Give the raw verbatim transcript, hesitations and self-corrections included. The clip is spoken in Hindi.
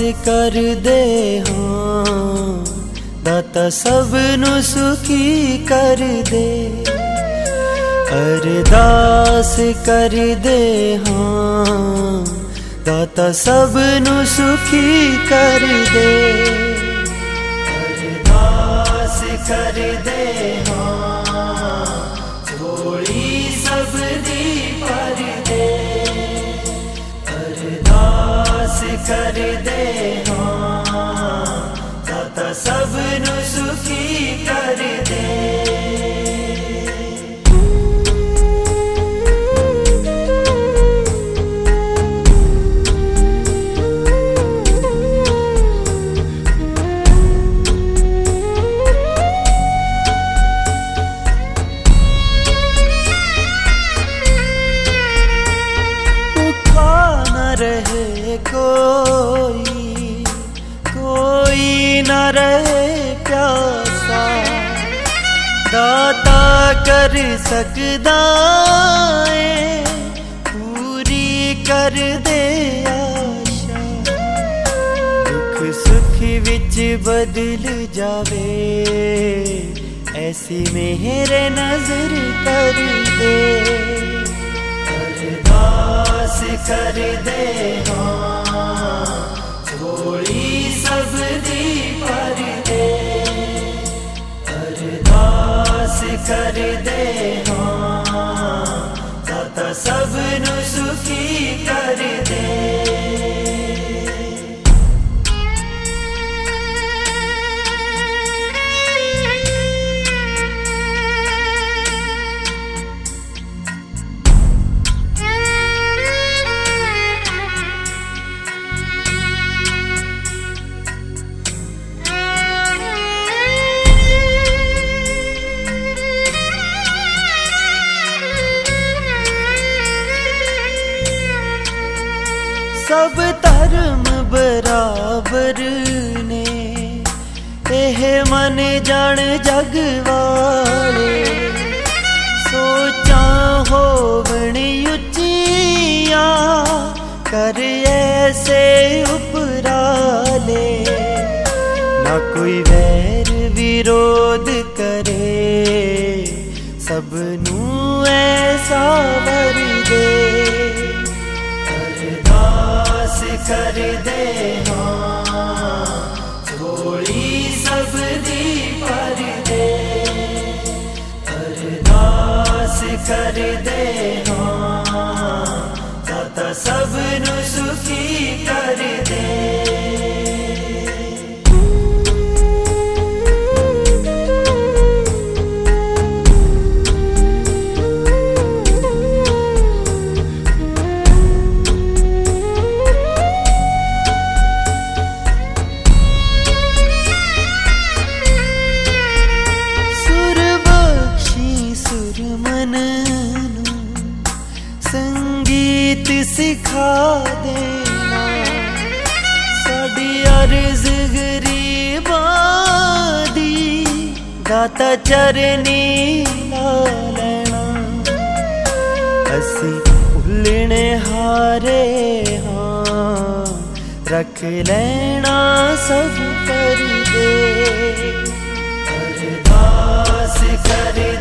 कर दे हाँ दाता सबनू सुखी कर दे। अरदास कर दे हाँ दाता सबनू सुखी कर दे। अरदास कर दे हाँ झोली सब दी भर दे। अरदास कर दे हाँ दाता सबनू सुखी कर दे। रहे कोई कोई न रहे प्यासा दाता कर सकदा है पूरी कर दे आशा। दुख सुख विच बदल जावे ऐसी मेरे नजर कर दे। अरदास कर दे हाँ झोली सब दी भर दे। अरदास कर दे हाँ दाता सबनू सुखी कर दे। सब धर्म बराबर ने एह मन जान जग वाले। सोचा होवण उच्चिया कर ऐसे उपराले। ना कोई वैर विरोध करे सबनू ऐसा वर दे। कर दे हाँ झोली सब दी भर दे। अरदास कर दे हाँ दाता सबनू सुखी कर दे। संगीत सिखा देना साड़ी अर्ज गरीबां दी दाता चरनी ला लेना। असी भुलने हारे हाँ रख लेना सब कर दे। अरदास कर